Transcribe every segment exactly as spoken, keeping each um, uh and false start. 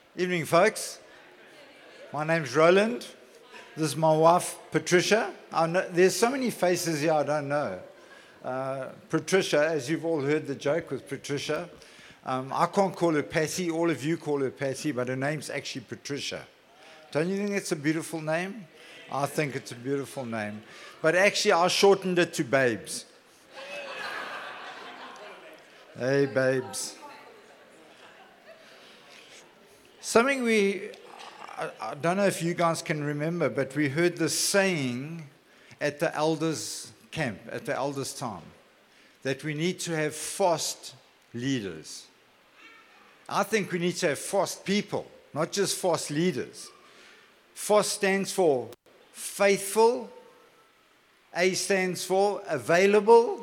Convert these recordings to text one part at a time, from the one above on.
Evening, folks. My name's Roland. This is my wife, Patricia. I know, there's so many faces here I don't know. Uh, Patricia, as you've all heard the joke with Patricia. Um, I can't call her Patty. All of you call her Patty, but her name's actually Patricia. Don't you think it's a beautiful name? I think it's a beautiful name. But actually, I shortened it to Babes. Hey, Babes. Something we, I, I don't know if you guys can remember, but we heard this saying at the elders' camp, at the elders' time, that we need to have fast leaders. I think we need to have fast people, not just fast leaders. FAST stands for faithful, A stands for available,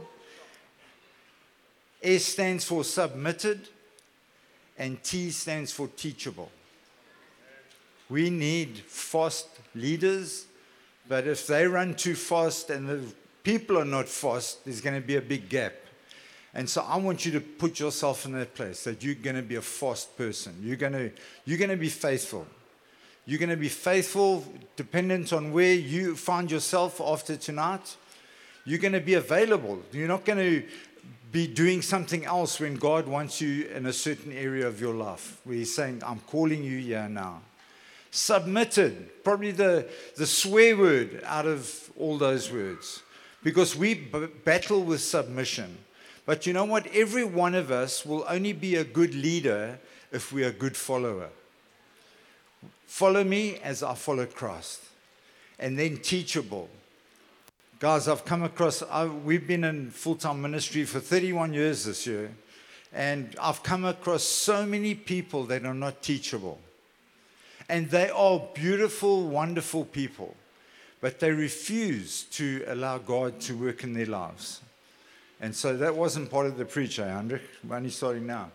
S stands for submitted, and T stands for teachable. We need fast leaders, but if they run too fast and the people are not fast, there's going to be a big gap. And so I want you to put yourself in that place, that you're going to be a fast person. You're going to, you're going to be faithful. You're going to be faithful dependent on where you find yourself after tonight. You're going to be available. You're not going to be doing something else when God wants you in a certain area of your life, where He's saying, I'm calling you here now. Submitted, probably the, the swear word out of all those words, because we b- battle with submission. But you know what? Every one of us will only be a good leader if we're a good follower. Follow me as I follow Christ. And then teachable. Guys, I've come across, I've, we've been in full-time ministry for thirty-one years this year, and I've come across so many people that are not teachable. And they are beautiful, wonderful people, but they refuse to allow God to work in their lives. And so that wasn't part of the preach, eh, Hendrik? We're only starting now.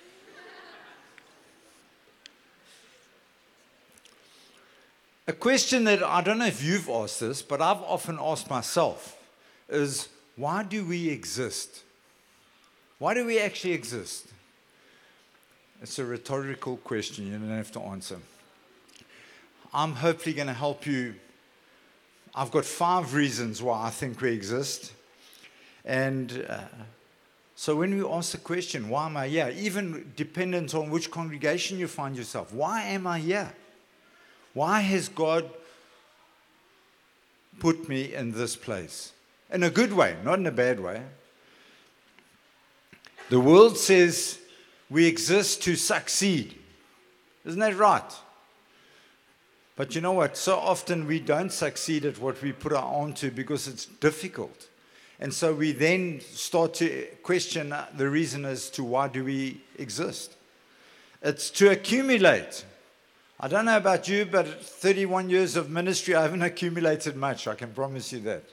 A question that I don't know if you've asked this, but I've often asked myself is, why do we exist? Why do we actually exist? It's a rhetorical question. You don't have to answer. I'm hopefully going to help you. I've got five reasons why I think we exist. And uh, so when we ask the question, why am I here? Even dependent on which congregation you find yourself, why am I here? Why has God put me in this place? In a good way, not in a bad way. The world says we exist to succeed. Isn't that right? But you know what? So often we don't succeed at what we put our arm to because it's difficult. And so we then start to question the reason as to why do we exist. It's to accumulate. I don't know about you, but thirty-one years of ministry, I haven't accumulated much, I can promise you that.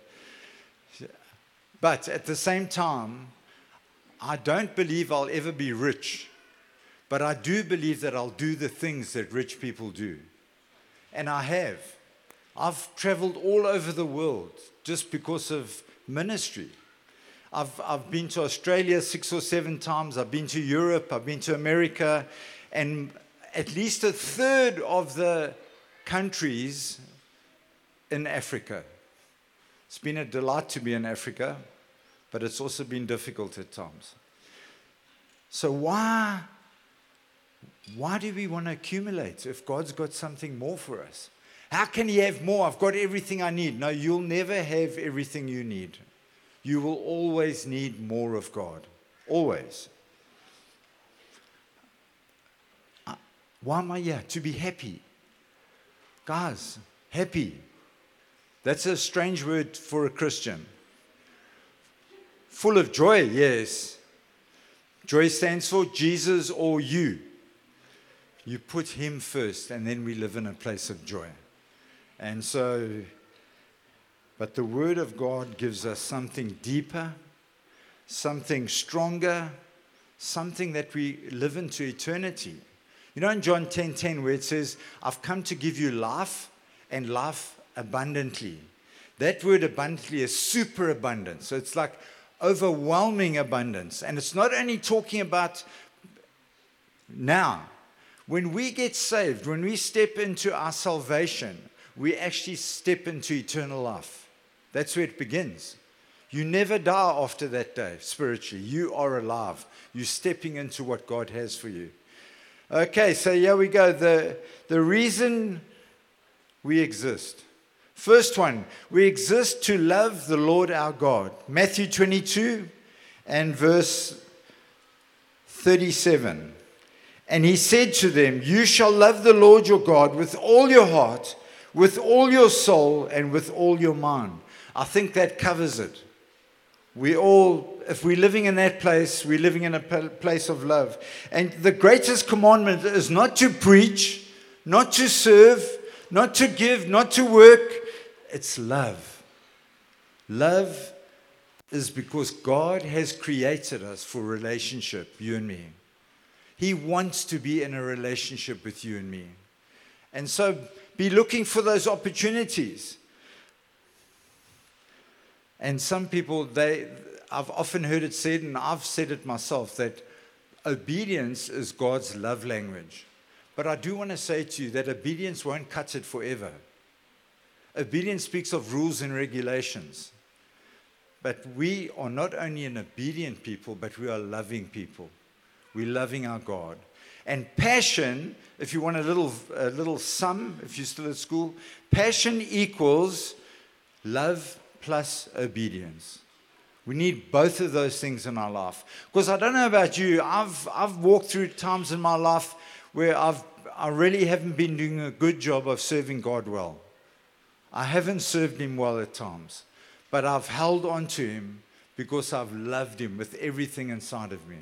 But at the same time, I don't believe I'll ever be rich, but I do believe that I'll do the things that rich people do. And I have. I've traveled all over the world just because of ministry. I've, I've been to Australia six or seven times, I've been to Europe, I've been to America, and at least a third of the countries in Africa. It's been a delight to be in Africa, but it's also been difficult at times. So why, why do we want to accumulate if God's got something more for us? How can He have more? I've got everything I need. No, you'll never have everything you need. You will always need more of God. Always. Why am I here? To be happy. Guys, happy. That's a strange word for a Christian. Full of joy, yes. Joy stands for Jesus or you. You put Him first, and then we live in a place of joy. And so, but the Word of God gives us something deeper, something stronger, something that we live into eternity. You know in John ten ten where it says, I've come to give you life and life abundantly. That word abundantly is super abundant. So it's like overwhelming abundance. And it's not only talking about now. When we get saved, when we step into our salvation, we actually step into eternal life. That's where it begins. You never die after that day, spiritually. You are alive. You're stepping into what God has for you. Okay, so here we go. The, the reason we exist. First one, we exist to love the Lord our God. Matthew twenty-two and verse thirty-seven. And he said to them, you shall love the Lord your God with all your heart, with all your soul, and with all your mind. I think that covers it. We all, if we're living in that place, we're living in a place of love. And the greatest commandment is not to preach, not to serve, not to give, not to work. It's love. Love is because God has created us for relationship, you and me. He wants to be in a relationship with you and me. And so be looking for those opportunities. And some people, they, I've often heard it said, and I've said it myself, that obedience is God's love language. But I do want to say to you that obedience won't cut it forever. Obedience speaks of rules and regulations. But we are not only an obedient people, but we are loving people. We're loving our God. And passion, if you want a little, a little sum, if you're still at school, passion equals love plus obedience. We need both of those things in our life. Because I don't know about you, I've, I've walked through times in my life where I've, I really haven't been doing a good job of serving God well. I haven't served Him well at times. But I've held on to Him because I've loved Him with everything inside of me.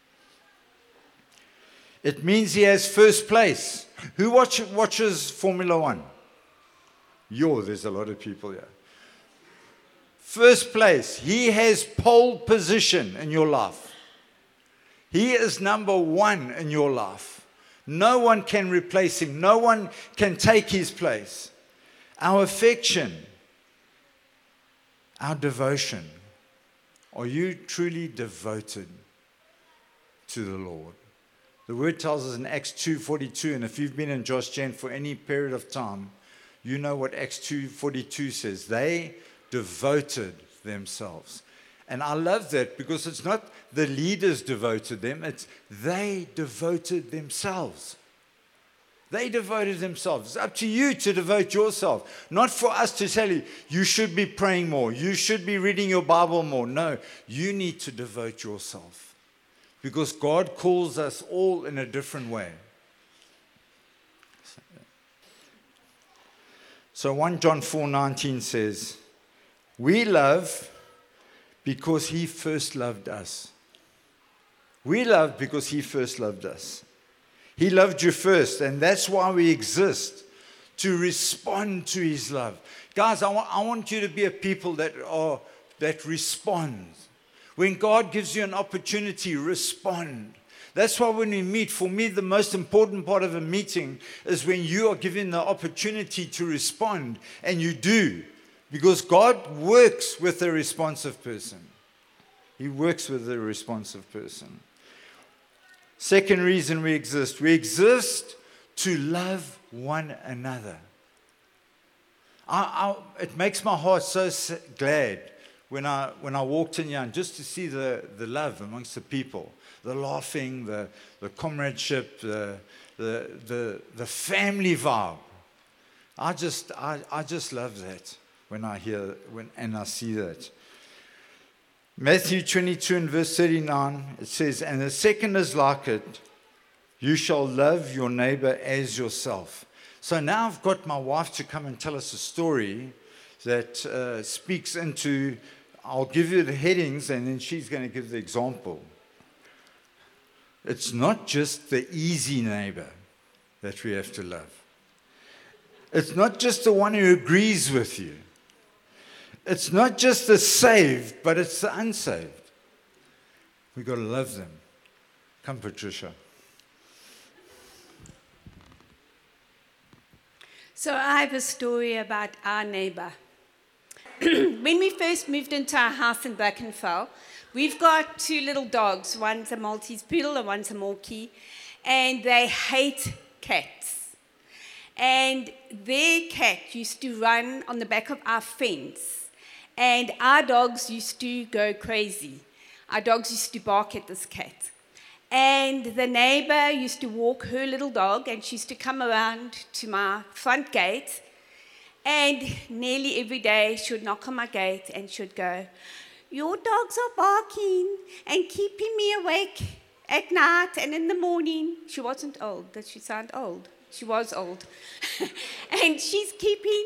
It means He has first place. Who watch, watches Formula One? Yo, there's a lot of people here. First place. He has pole position in your life. He is number one in your life. No one can replace Him. No one can take His place. Our affection, our devotion. Are you truly devoted to the Lord? The word tells us in Acts two forty-two, and if you've been in Josh Gen for any period of time, you know what Acts two forty-two says. They devoted themselves. And I love that because it's not the leaders devoted them, it's they devoted themselves. They devoted themselves. It's up to you to devote yourself. Not for us to tell you, you should be praying more, you should be reading your Bible more. No, you need to devote yourself. Because God calls us all in a different way. So First John four nineteen says, we love because He first loved us. We love because He first loved us. He loved you first, and that's why we exist, to respond to His love. Guys, I want, I want you to be a people that are that respond. When God gives you an opportunity, respond. That's why when we meet, for me, the most important part of a meeting is when you are given the opportunity to respond, and you do. Because God works with a responsive person. He works with a responsive person. Second reason we exist. We exist to love one another. I, I, it makes my heart so glad when I when I walked in here and just to see the, the love amongst the people, the laughing, the, the comradeship, the, the the the family vibe. I just I, I just love that when I hear when and I see that. Matthew twenty-two and verse thirty-nine, it says, and the second is like it, you shall love your neighbor as yourself. So now I've got my wife to come and tell us a story that uh, speaks into, I'll give you the headings and then she's going to give the example. It's not just the easy neighbor that we have to love. It's not just the one who agrees with you. It's not just the saved, but it's the unsaved. We've got to love them. Come, Patricia. So I have a story about our neighbor. When we first moved into our house in Birkenfell, we've got two little dogs. One's a Maltese poodle and one's a Morkie. and they hate cats. And their cat used to run on the back of our fence, and our dogs used to go crazy. Our dogs used to bark at this cat. And the neighbor used to walk her little dog, and she used to come around to my front gate, and nearly every day she would knock on my gate and she would go, "Your dogs are barking and keeping me awake at night and in the morning." She wasn't old. Does she sound old? She was old. And she's keeping...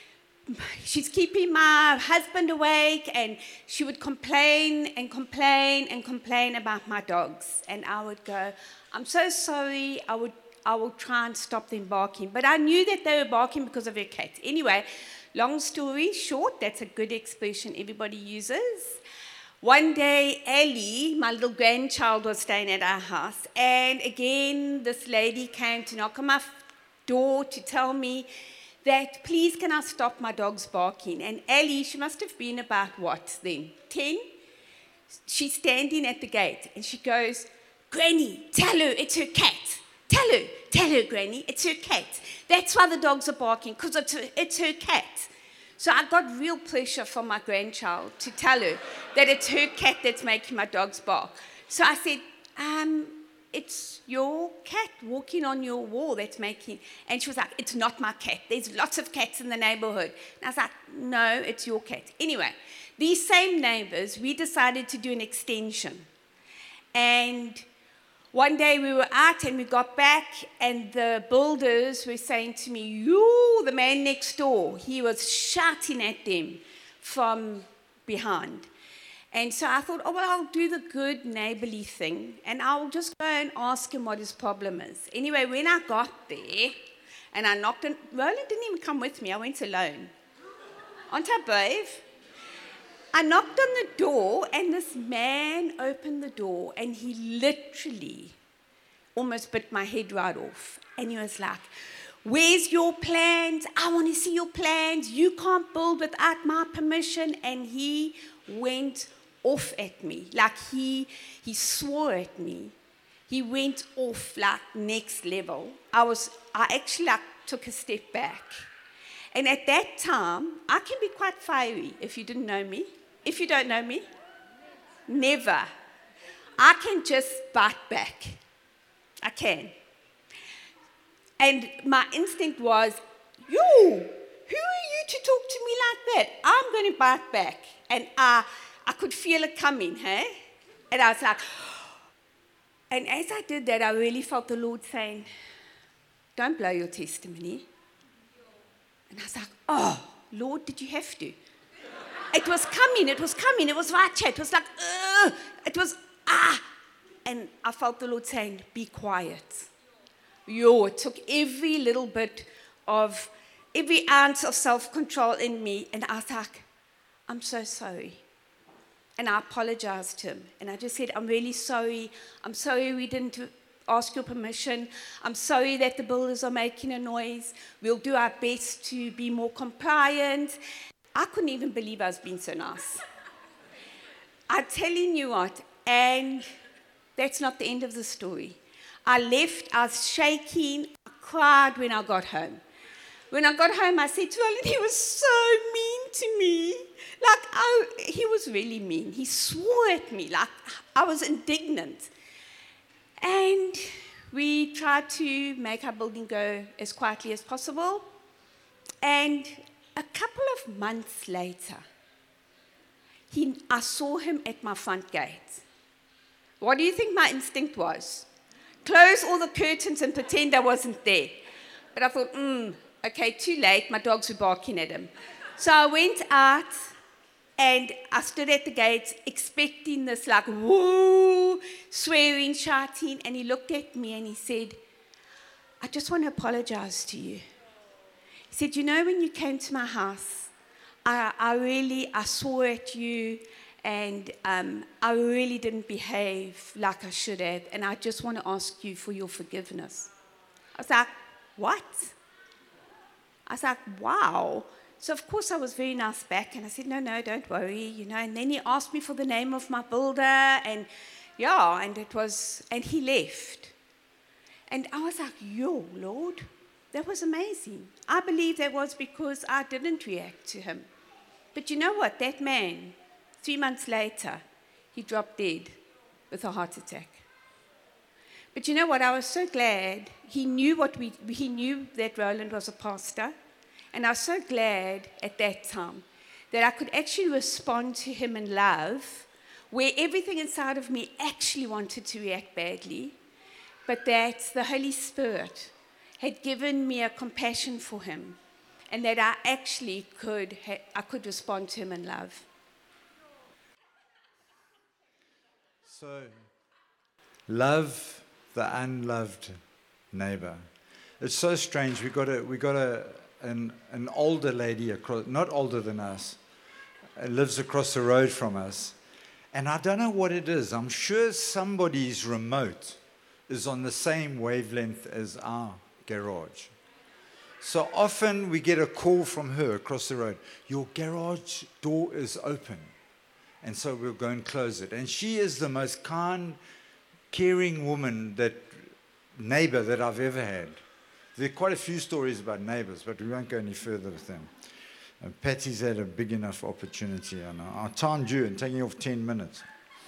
She's keeping my husband awake, and she would complain and complain and complain about my dogs. And I would go, "I'm so sorry, I would, I will try and stop them barking." But I knew that they were barking because of her cat. Anyway, long story short, that's a good expression everybody uses. One day, Ellie, my little grandchild, was staying at our house. And again, this lady came to knock on my door to tell me that, "Please, can I stop my dogs barking?" And Ellie, she must have been about what then? ten? She's standing at the gate and she goes, "Granny, tell her it's her cat. Tell her, tell her, Granny, it's her cat. That's why the dogs are barking, because it's her, it's her cat." So I got real pressure from my grandchild to tell her that it's her cat that's making my dogs bark. So I said, um, "It's your cat walking on your wall that's making..." And she was like, "It's not my cat. There's lots of cats in the neighborhood." And I was like, "No, it's your cat." Anyway, these same neighbors, we decided to do an extension. And one day we were out and we got back, and the builders were saying to me, "You, the man next door," he was shouting at them from behind. And so I thought, oh, well, I'll do the good neighborly thing, and I'll just go and ask him what his problem is. Anyway, when I got there, and I knocked on... Roland didn't even come with me. I went alone. Aren't I brave? I knocked on the door, and this man opened the door, and he literally almost bit my head right off. And he was like, "Where's your plans? I want to see your plans. You can't build without my permission." And he went off at me, like he he swore at me. He went off like next level. I was I actually like took a step back, and at that time I can be quite fiery. If you didn't know me, if you don't know me, never. I can just bite back. I can. And my instinct was, "You, who are you to talk to me like that? I'm going to bite back." And I, I could feel it coming, hey? And I was like, and as I did that, I really felt the Lord saying, "Don't blow your testimony." And I was like, "Oh, Lord, did you have to?" It was coming, it was coming, it was right chat. It was like, ugh, it was, ah. And I felt the Lord saying, "Be quiet." Yo, it took every little bit of, every ounce of self-control in me. And I was like, "I'm so sorry." And I apologized to him. And I just said, "I'm really sorry. I'm sorry we didn't ask your permission. I'm sorry that the builders are making a noise. We'll do our best to be more compliant." I couldn't even believe I was being so nice. I'm telling you what, and that's not the end of the story. I left, I was shaking, I cried when I got home. When I got home, I said to Roland, "He was so mean to me. Like, I, he was really mean. He swore at me, like, I was indignant." And we tried to make our building go as quietly as possible. And a couple of months later, he, I saw him at my front gate. What do you think my instinct was? Close all the curtains and pretend I wasn't there. But I thought, hmm, okay, too late. My dogs were barking at him. So I went out and I stood at the gate expecting this like, woo, swearing, shouting. And he looked at me and he said, "I just want to apologize to you." He said, "You know, when you came to my house, I, I really, I swore at you, and um, I really didn't behave like I should have, and I just want to ask you for your forgiveness." I was like, "What?" I was like, "Wow." So, of course, I was very nice back, and I said, "No, no, don't worry," you know. And then he asked me for the name of my builder, and yeah, and it was, and he left. And I was like, yo, Lord, that was amazing. I believe that was because I didn't react to him. But you know what? That man, three months later, he dropped dead with a heart attack. But you know what? I was so glad he knew what we, he knew that Roland was a pastor. And I was so glad at that time that I could actually respond to him in love, where everything inside of me actually wanted to react badly, but that the Holy Spirit had given me a compassion for him, and that I actually could, ha- I could respond to him in love. So, love the unloved neighbor. It's so strange. We got a we got a an an older lady across, not older than us, uh, lives across the road from us, and I don't know what it is. I'm sure somebody's remote is on the same wavelength as our garage. So often we get a call from her across the road. Your garage door is open. And so we'll go and close it. And she is the most kind, caring woman, that neighbor that I've ever had. There are quite a few stories about neighbors, but we won't go any further with them. And Patty's had a big enough opportunity. And our time due and taking off ten minutes.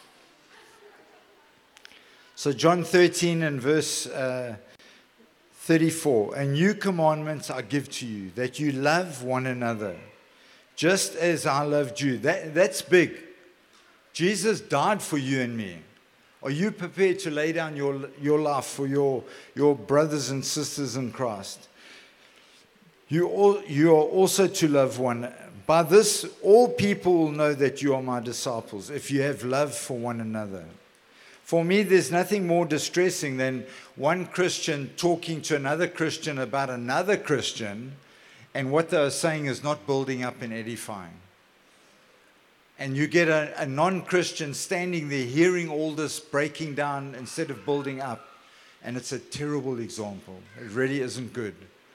So John thirteen and verse uh, thirty-four. A new commandment I give to you, that you love one another, just as I loved you. That, that's big. Jesus died for you and me. Are you prepared to lay down your, your life for your, your brothers and sisters in Christ? You, all, you are also to love one. By this, all people will know that you are my disciples, if you have love for one another. For me, there's nothing more distressing than one Christian talking to another Christian about another Christian, and what they are saying is not building up and edifying. And you get a, a non-Christian standing there hearing all this breaking down instead of building up. And it's a terrible example. It really isn't good.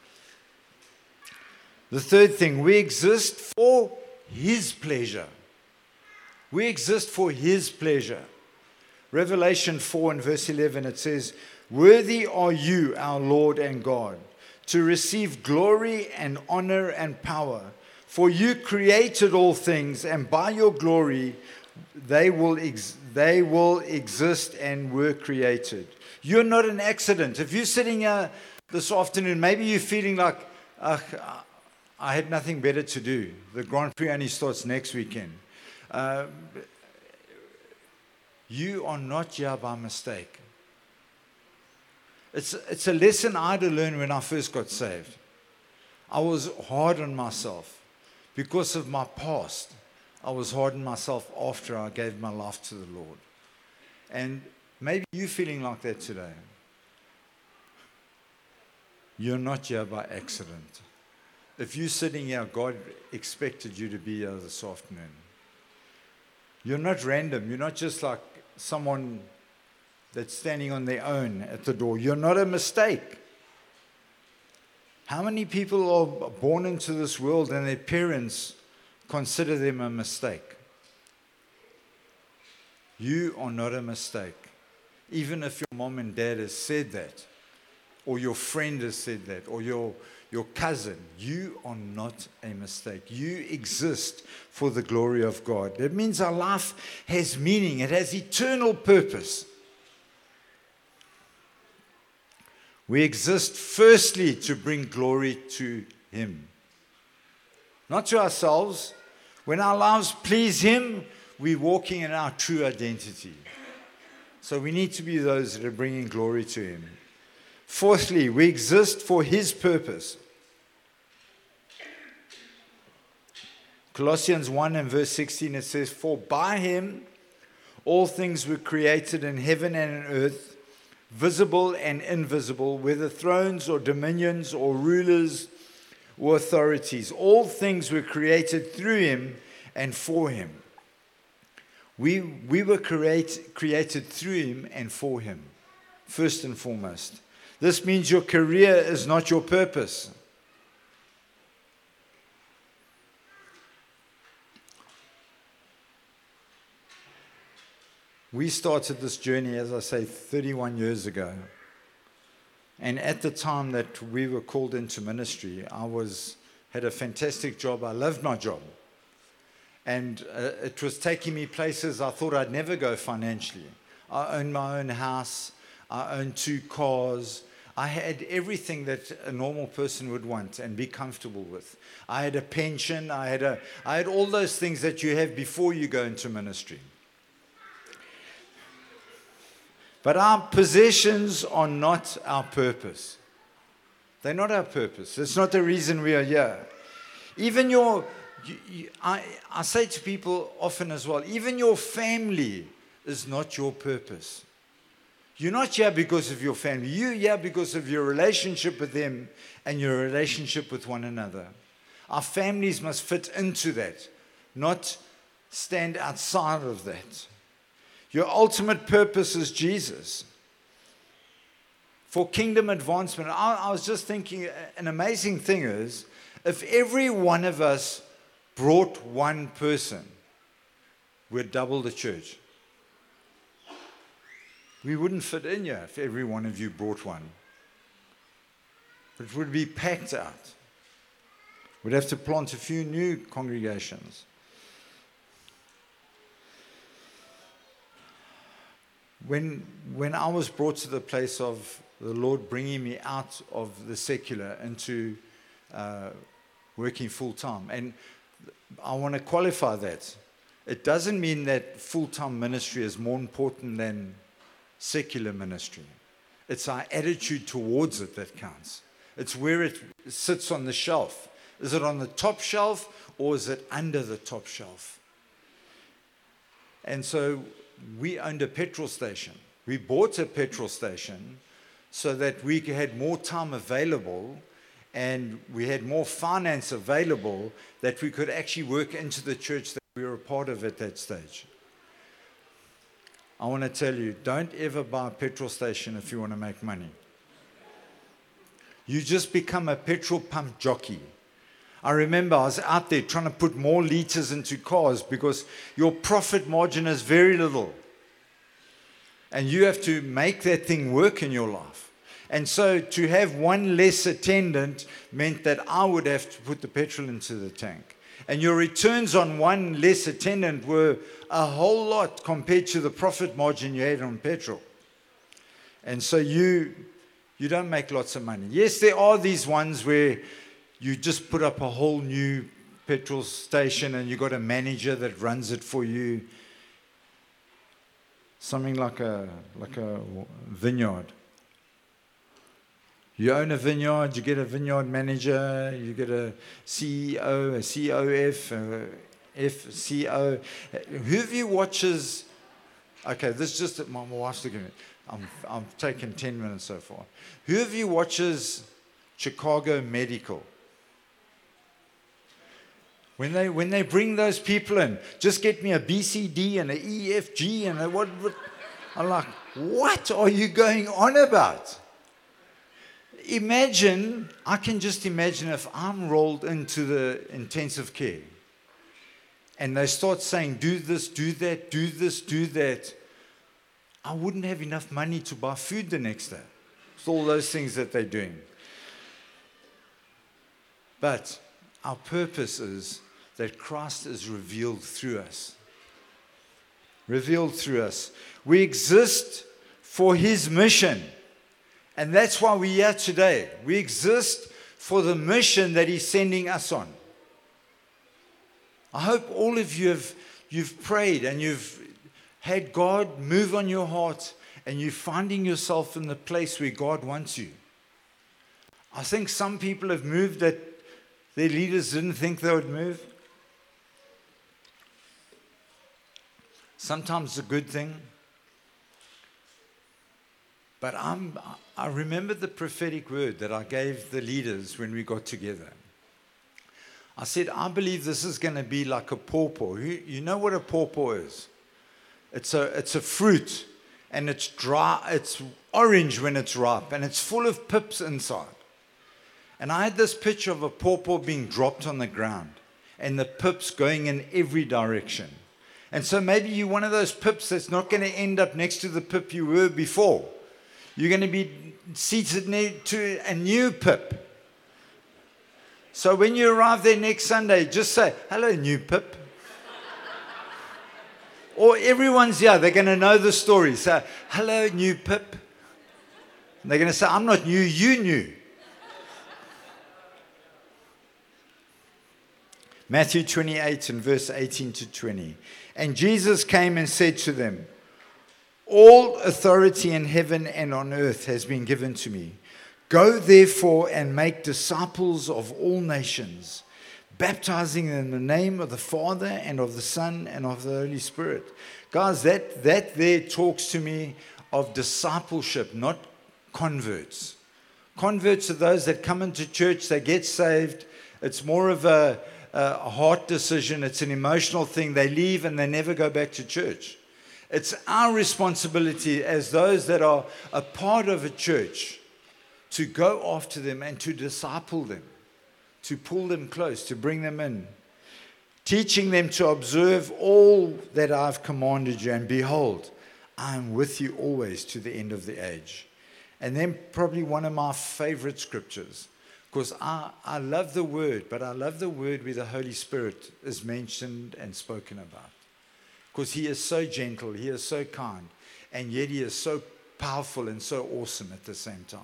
The third thing, we exist for His pleasure. We exist for His pleasure. Revelation four and verse eleven, it says, worthy are you, our Lord and God, to receive glory and honor and power. For you created all things, and by your glory they will ex- they will exist and were created. You're not an accident. If you're sitting here this afternoon, maybe you're feeling like, uh, I had nothing better to do. The Grand Prix only starts next weekend. Uh, you are not here by mistake. It's, it's a lesson I had to learn when I first got saved. I was hard on myself. Because of my past, I was hard on myself after I gave my life to the Lord. And maybe you're feeling like that today. You're not here by accident. If you're sitting here, God expected you to be here this afternoon. You're not random. You're not just like someone that's standing on their own at the door. You're not a mistake. How many people are born into this world and their parents consider them a mistake? You are not a mistake. Even if your mom and dad has said that, or your friend has said that, or your, your cousin, you are not a mistake. You exist for the glory of God. That means our life has meaning. It has eternal purpose. We exist firstly to bring glory to Him. Not to ourselves. When our lives please Him, we're walking in our true identity. So we need to be those that are bringing glory to Him. Fourthly, we exist for His purpose. Colossians one and verse sixteen, it says, for by Him all things were created in heaven and in earth, visible and invisible, whether thrones or dominions or rulers or authorities. All things were created through Him and for Him. We, we were create, created through Him and for Him, first and foremost. This means your career is not your purpose. We started this journey, as I say, thirty-one years ago. And at the time that we were called into ministry, I was had a fantastic job. I loved my job. And uh, it was taking me places I thought I'd never go financially. I owned my own house. I owned two cars. I had everything that a normal person would want and be comfortable with. I had a pension. I had a, I had all those things that you have before you go into ministry. But our possessions are not our purpose. They're not our purpose. It's not the reason we are here. Even your, you, you, I, I say to people often as well, even your family is not your purpose. You're not here because of your family. You're here because of your relationship with them and your relationship with one another. Our families must fit into that, not stand outside of that. Your ultimate purpose is Jesus. For kingdom advancement, I, I was just thinking, an amazing thing is, if every one of us brought one person, we'd double the church. We wouldn't fit in here if every one of you brought one. It would be packed out. We'd have to plant a few new congregations. When, when I was brought to the place of the Lord bringing me out of the secular into uh, working full-time, and I want to qualify that. It doesn't mean that full-time ministry is more important than secular ministry. It's our attitude towards it that counts. It's where it sits on the shelf. Is it on the top shelf or is it under the top shelf? And so we owned a petrol station. We bought a petrol station so that we had more time available and we had more finance available that we could actually work into the church that we were a part of at that stage. I want to tell you, don't ever buy a petrol station if you want to make money. You just become a petrol pump jockey. I remember I was out there trying to put more liters into cars because your profit margin is very little. And you have to make that thing work in your life. And so to have one less attendant meant that I would have to put the petrol into the tank. And your returns on one less attendant were a whole lot compared to the profit margin you had on petrol. And so you, you don't make lots of money. Yes, there are these ones where you just put up a whole new petrol station and you've got a manager that runs it for you. Something like a, like a vineyard. You own a vineyard, you get a vineyard manager, you get a C E O, a C O F, a F C O. Who of you watches, okay, this is just, my wife's looking at me. I'm, I'm taking ten minutes so far. Who of you watches Chicago Medical? When they, when they bring those people in, just get me a B C D and an E F G and a what, what? I'm like, what are you going on about? Imagine, I can just imagine if I'm rolled into the intensive care and they start saying, do this, do that, do this, do that. I wouldn't have enough money to buy food the next day. It's all those things that they're doing. But our purpose is that Christ is revealed through us. Revealed through us. We exist for His mission. And that's why we're here today. We exist for the mission that He's sending us on. I hope all of you have you've prayed and you've had God move on your heart and you're finding yourself in the place where God wants you. I think some people have moved that their leaders didn't think they would move. Sometimes it's a good thing. But I'm, I remember the prophetic word that I gave the leaders when we got together. I said, I believe this is going to be like a pawpaw. You, you know what a pawpaw is? It's a, it's a fruit, and it's dry. It's orange when it's ripe, and it's full of pips inside. And I had this picture of a pawpaw being dropped on the ground, and the pips going in every direction. And so maybe you're one of those pips that's not going to end up next to the pip you were before. You're going to be seated next to a new Pip. So when you arrive there next Sunday, just say, hello, new Pip. Or everyone's here, they're going to know the story. Say, hello, new Pip. And they're going to say, I'm not new, you knew. Matthew twenty-eight and verse eighteen to twenty. And Jesus came and said to them, all authority in heaven and on earth has been given to me. Go therefore and make disciples of all nations, baptizing them in the name of the Father and of the Son and of the Holy Spirit. Guys, that, that there talks to me of discipleship, not converts. Converts are those that come into church, they get saved. It's more of a, a heart decision. It's an emotional thing. They leave and they never go back to church. It's our responsibility as those that are a part of a church to go after them and to disciple them, to pull them close, to bring them in, teaching them to observe all that I've commanded you. And behold, I am with you always to the end of the age. And then probably one of my favorite scriptures, because I, I love the word, but I love the word where the Holy Spirit is mentioned and spoken about. Because he is so gentle, he is so kind, and yet he is so powerful and so awesome at the same time.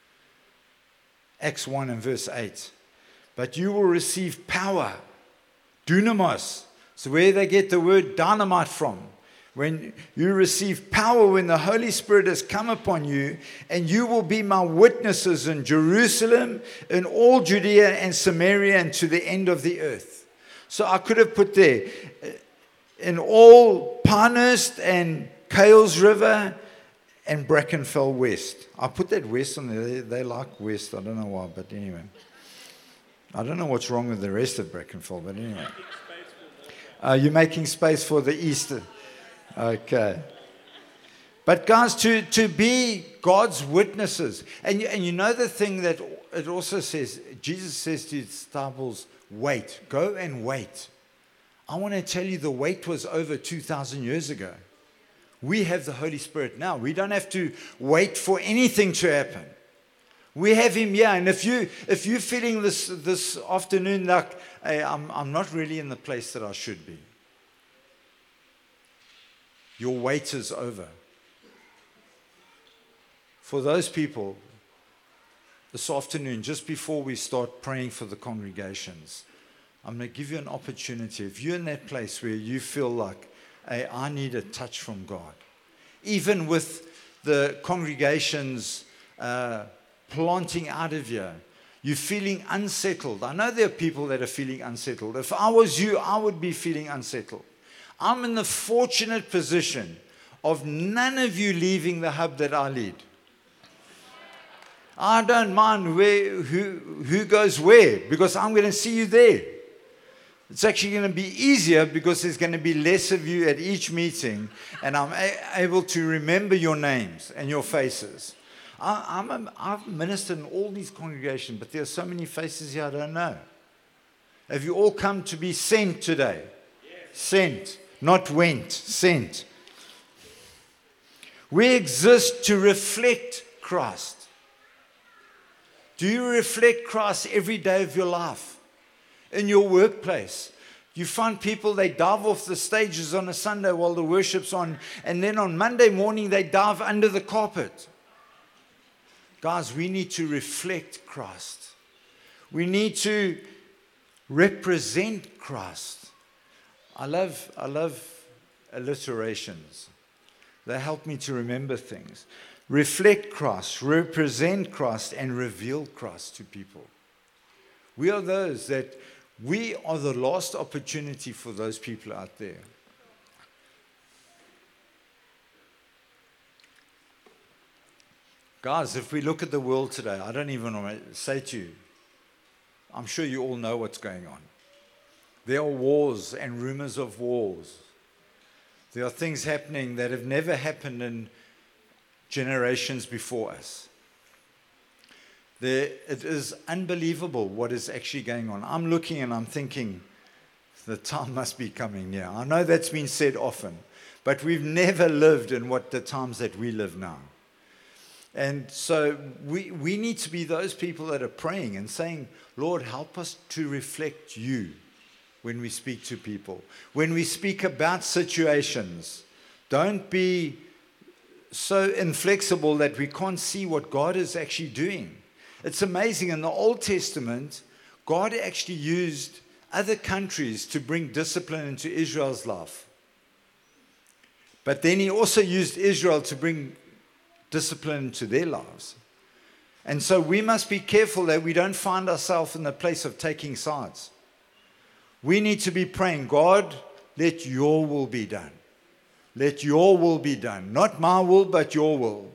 Acts one and verse eight. But you will receive power, dunamos. So where they get the word dynamite from. When you receive power, when the Holy Spirit has come upon you, and you will be my witnesses in Jerusalem, in all Judea and Samaria, and to the end of the earth. So I could have put there, in all Pinehurst and Kales River and Brackenfell West. I put that west on there. They, they like west. I don't know why, but anyway. I don't know what's wrong with the rest of Brackenfell, but anyway. Uh, you're making space for the east. Okay. But guys, to, to be God's witnesses. And you, and you know the thing that it also says, Jesus says to his disciples, wait, go and wait. I want to tell you the wait was over two thousand years ago. We have the Holy Spirit now. We don't have to wait for anything to happen. We have him here. And if, you, if you're feeling this, this afternoon like, hey, I'm, I'm not really in the place that I should be, your wait is over. For those people, this afternoon, just before we start praying for the congregations, I'm going to give you an opportunity. If you're in that place where you feel like, hey, I need a touch from God, even with the congregations uh, planting out of here, you're feeling unsettled. I know there are people that are feeling unsettled. If I was you, I would be feeling unsettled. I'm in the fortunate position of none of you leaving the hub that I lead. I don't mind where, who, who goes where, because I'm going to see you there. It's actually going to be easier because there's going to be less of you at each meeting, and I'm a- able to remember your names and your faces. I, I'm a, I've ministered in all these congregations, but there are so many faces here I don't know. Have you all come to be sent today? Yes. Sent, not went, sent. We exist to reflect Christ. Do you reflect Christ every day of your life? In your workplace, you find people, they dive off the stages on a Sunday while the worship's on, and then on Monday morning they dive under the carpet. Guys, we need to reflect Christ. We need to represent Christ. I love, I love alliterations. They help me to remember things. Reflect Christ, represent Christ, and reveal Christ to people. We are those that, we are the last opportunity for those people out there. Guys, if we look at the world today, I don't even want to say to you, I'm sure you all know what's going on. There are wars and rumors of wars. There are things happening that have never happened in generations before us. There, it is unbelievable what is actually going on. I'm looking and I'm thinking, the time must be coming near. I know that's been said often, but we've never lived in what the times that we live now. And so we, we need to be those people that are praying and saying, Lord, help us to reflect you when we speak to people. When we speak about situations, don't be so inflexible that we can't see what God is actually doing. It's amazing. In the Old Testament, God actually used other countries to bring discipline into Israel's life. But then he also used Israel to bring discipline into their lives. And so we must be careful that we don't find ourselves in the place of taking sides. We need to be praying, God, let your will be done. Let your will be done. Not my will, but your will.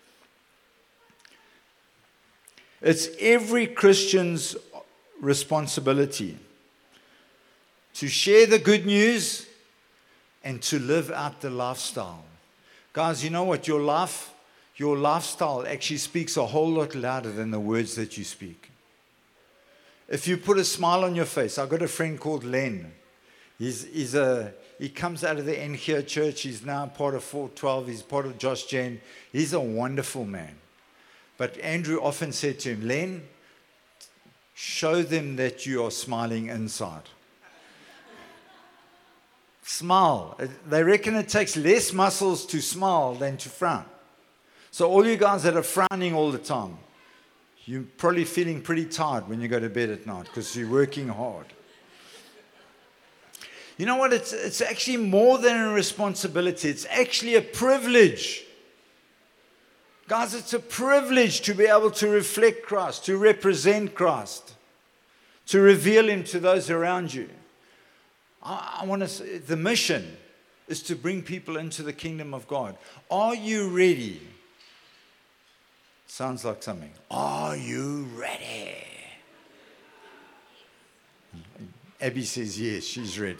It's every Christian's responsibility to share the good news and to live out the lifestyle. Guys, you know what? Your life, your lifestyle actually speaks a whole lot louder than the words that you speak. If you put a smile on your face, I've got a friend called Len. He's, he's a, he comes out of the Enchia church. He's now part of four twelve. He's part of Josh Jen. He's a wonderful man. But Andrew often said to him, Len, show them that you are smiling inside. Smile. They reckon it takes less muscles to smile than to frown. So all you guys that are frowning all the time, you're probably feeling pretty tired when you go to bed at night because you're working hard. You know what? It's, it's actually more than a responsibility. It's actually a privilege. Guys, it's a privilege to be able to reflect Christ, to represent Christ, to reveal Him to those around you. I, I want to say, the mission is to bring people into the kingdom of God. Are you ready? Sounds like something. Are you ready? Abby says yes, she's ready.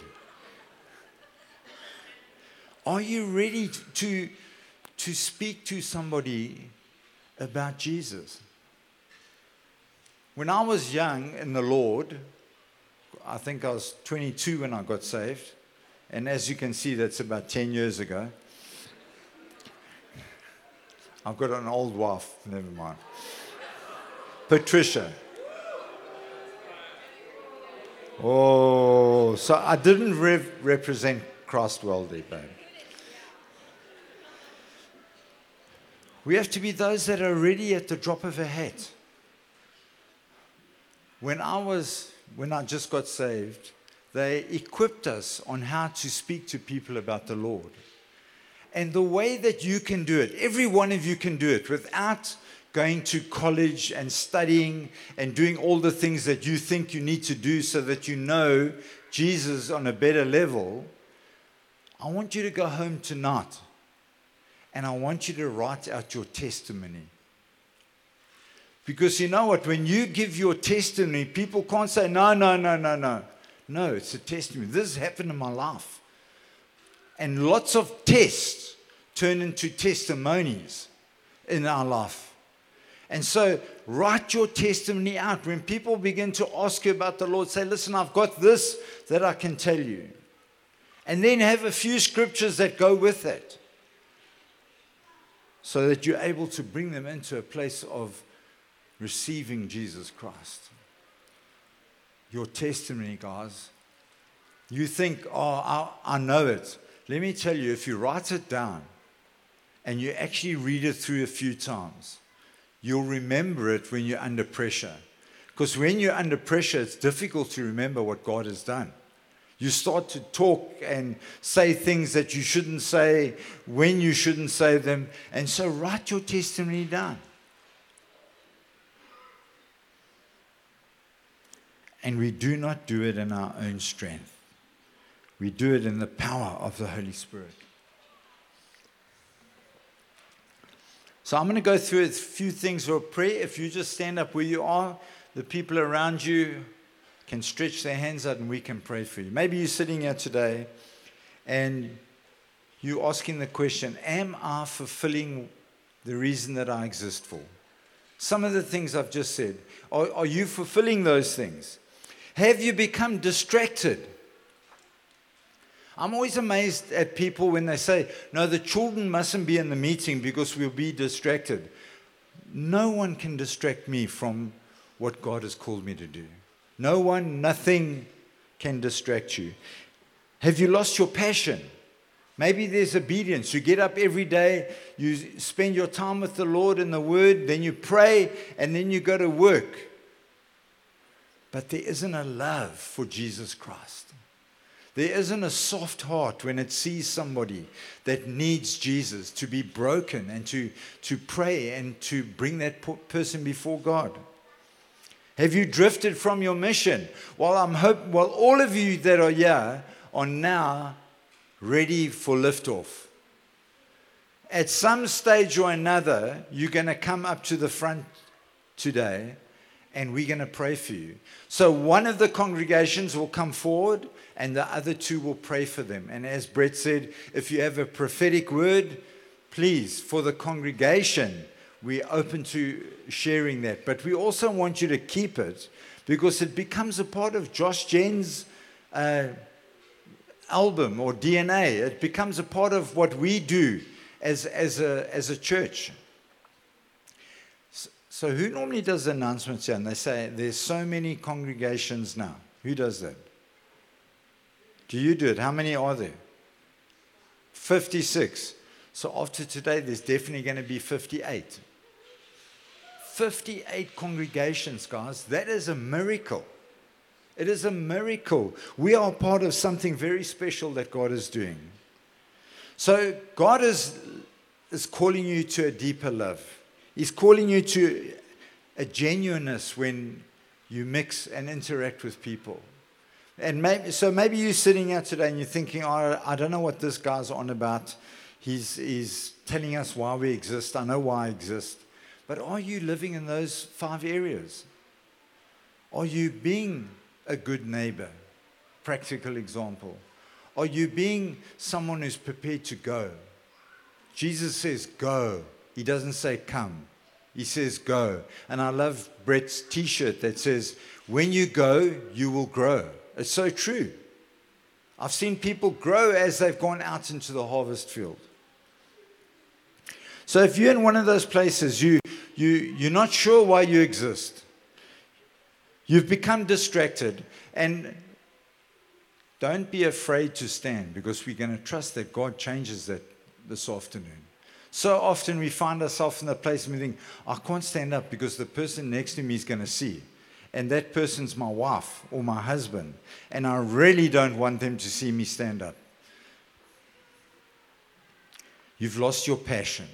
Are you ready to, to speak to somebody about Jesus? When I was young in the Lord, I think I was twenty-two when I got saved. And as you can see, that's about ten years ago. I've got an old wife, never mind. Patricia. Oh, so I didn't re- represent Christ well there, babe. We have to be those that are ready at the drop of a hat. When I was, when I just got saved, they equipped us on how to speak to people about the Lord. And the way that you can do it, every one of you can do it without going to college and studying and doing all the things that you think you need to do so that you know Jesus on a better level. I want you to go home tonight and I want you to write out your testimony. Because you know what? When you give your testimony, people can't say, no, no, no, no, no. No, it's a testimony. This happened in my life. And lots of tests turn into testimonies in our life. And so write your testimony out. When people begin to ask you about the Lord, say, listen, I've got this that I can tell you. And then have a few scriptures that go with it, so that you're able to bring them into a place of receiving Jesus Christ. Your testimony, guys. You think, oh, I, I know it. Let me tell you, if you write it down and you actually read it through a few times, you'll remember it when you're under pressure. Because when you're under pressure, it's difficult to remember what God has done. You start to talk and say things that you shouldn't say when you shouldn't say them. And so write your testimony down. And we do not do it in our own strength. We do it in the power of the Holy Spirit. So I'm going to go through a few things for prayer. If you just stand up where you are, the people around you can stretch their hands out and we can pray for you. Maybe you're sitting here today and you're asking the question, am I fulfilling the reason that I exist for? Some of the things I've just said, are, are you fulfilling those things? Have you become distracted? I'm always amazed at people when they say, no, the children mustn't be in the meeting because we'll be distracted. no one can distract me from what God has called me to do. No one, nothing can distract you. Have you lost your passion? Maybe there's obedience. You get up every day, you spend your time with the Lord in the Word, then you pray, and then you go to work. But there isn't a love for Jesus Christ. There isn't a soft heart when it sees somebody that needs Jesus to be broken and to, to pray and to bring that person before God. Have you drifted from your mission? Well, I'm hope, well, all of you that are here are now ready for liftoff. At some stage or another, you're going to come up to the front today and we're going to pray for you. So one of the congregations will come forward and the other two will pray for them. And as Brett said, if you have a prophetic word, please, for the congregation, we're open to sharing that. But we also want you to keep it because it becomes a part of Josh Jen's uh, album or D N A. It becomes a part of what we do as, as, a, as a church. So, so who normally does the announcements here? And they say, there's so many congregations now. Who does that? Do you do it? How many are there? fifty-six. So after today, there's definitely going to be fifty-eight. fifty-eight congregations, guys. That is a miracle. It is a miracle. We are part of something very special that God is doing. So God is, is calling you to a deeper love. He's calling you to a genuineness when you mix and interact with people. And maybe, so maybe you're sitting here today and you're thinking, oh, I don't know what this guy's on about. He's, he's telling us why we exist. I know why I exist. But are you living in those five areas? Are you being a good neighbor? Practical example. Are you being someone who's prepared to go? Jesus says go. He doesn't say come. He says go. And I love Brett's t-shirt that says, when you go, you will grow. It's so true. I've seen people grow as they've gone out into the harvest field. So if you're in one of those places, you, you, you're not sure why you exist. You've become distracted. And don't be afraid to stand because we're going to trust that God changes that this afternoon. So often we find ourselves in the place and we think, I can't stand up because the person next to me is going to see. And that person's my wife or my husband. And I really don't want them to see me stand up. You've lost your passion.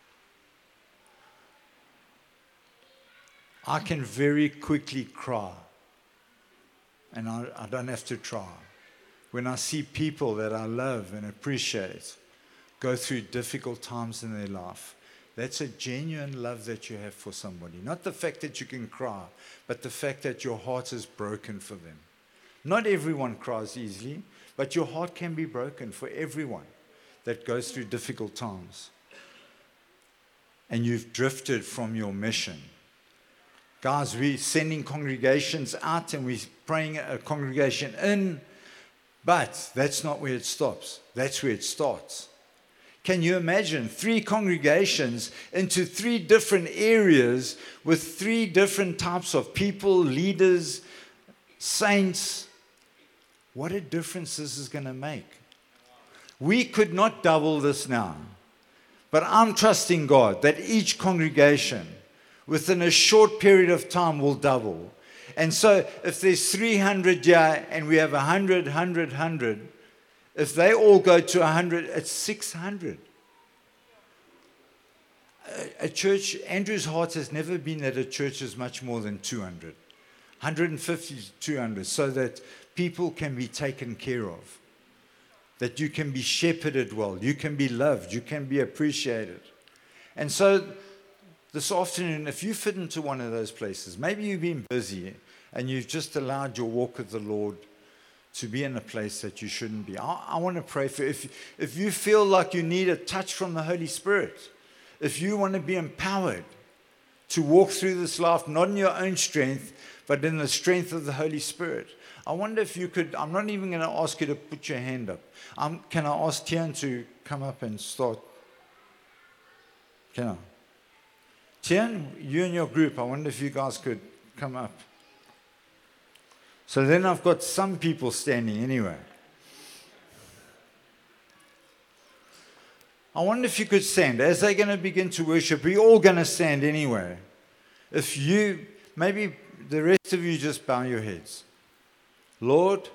I can very quickly cry. And I, I don't have to try. When I see people that I love and appreciate go through difficult times in their life, that's a genuine love that you have for somebody. Not the fact that you can cry, but the fact that your heart is broken for them. Not everyone cries easily, but your heart can be broken for everyone that goes through difficult times. And you've drifted from your mission. Guys, we're sending congregations out and we're praying a congregation in, but that's not where it stops. That's where it starts. Can you imagine three congregations into three different areas with three different types of people, leaders, saints? What a difference this is going to make. We could not double this now, but I'm trusting God that each congregation within a short period of time will double. And so if there's three hundred here and we have one hundred, one hundred, one hundred, if they all go to one hundred, it's six hundred. A, a church, Andrew's heart has never been that a church is much more than two hundred. one hundred fifty to two hundred, so that people can be taken care of. That you can be shepherded well, you can be loved, you can be appreciated. And so this afternoon, if you fit into one of those places, maybe you've been busy and you've just allowed your walk with the Lord to be in a place that you shouldn't be. I, I want to pray for you. If, if you feel like you need a touch from the Holy Spirit, if you want to be empowered to walk through this life, not in your own strength, but in the strength of the Holy Spirit, I wonder if you could, I'm not even going to ask you to put your hand up. Um, can I ask Tian to come up and start? Can I? Tian, you and your group, I wonder if you guys could come up. So then I've got some people standing anyway. I wonder if you could stand. As they're going to begin to worship, we're all going to stand anyway. If you, maybe the rest of you just bow your heads. Lord,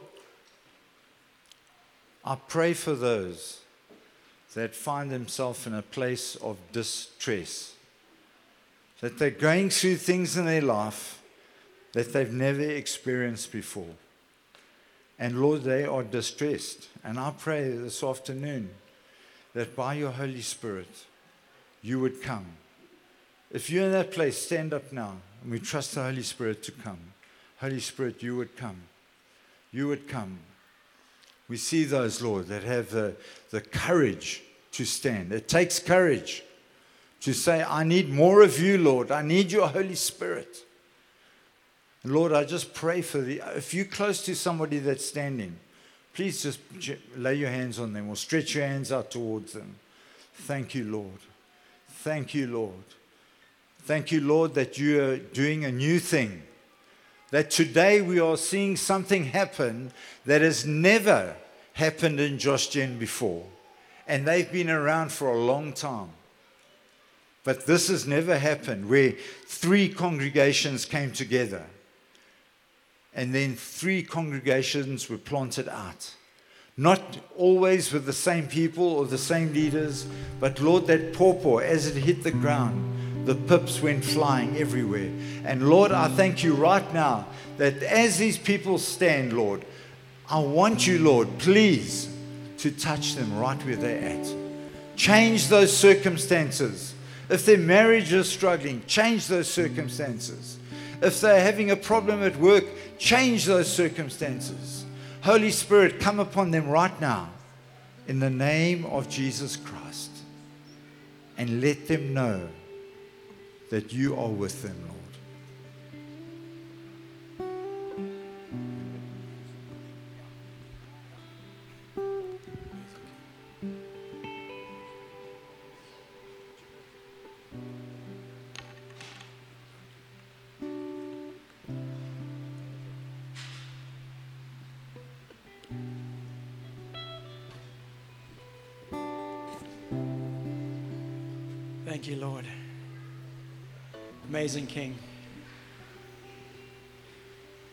I pray for those that find themselves in a place of distress, that they're going through things in their life that they've never experienced before. And Lord, they are distressed. And I pray this afternoon that by your Holy Spirit, you would come. If you're in that place, stand up now. And we trust the Holy Spirit to come. Holy Spirit, you would come. You would come. We see those, Lord, that have the, the courage to stand. It takes courage to say, I need more of you, Lord. I need your Holy Spirit. And Lord, I just pray for the, if you're close to somebody that's standing, please just lay your hands on them or stretch your hands out towards them. Thank you, Lord. Thank you, Lord. Thank you, Lord, that you are doing a new thing. That today we are seeing something happen that has never happened in Josh Gen before. And they've been around for a long time. But this has never happened where three congregations came together. And then three congregations were planted out. Not always with the same people or the same leaders, but Lord, that pawpaw, as it hit the ground, the pips went flying everywhere. And Lord, I thank you right now that as these people stand, Lord, I want you, Lord, please, to touch them right where they're at. Change those circumstances. If their marriage is struggling, change those circumstances. If they're having a problem at work, change those circumstances. Holy Spirit, come upon them right now in the name of Jesus Christ and let them know that you are with them, Lord. Thank you, Lord. Amazing King.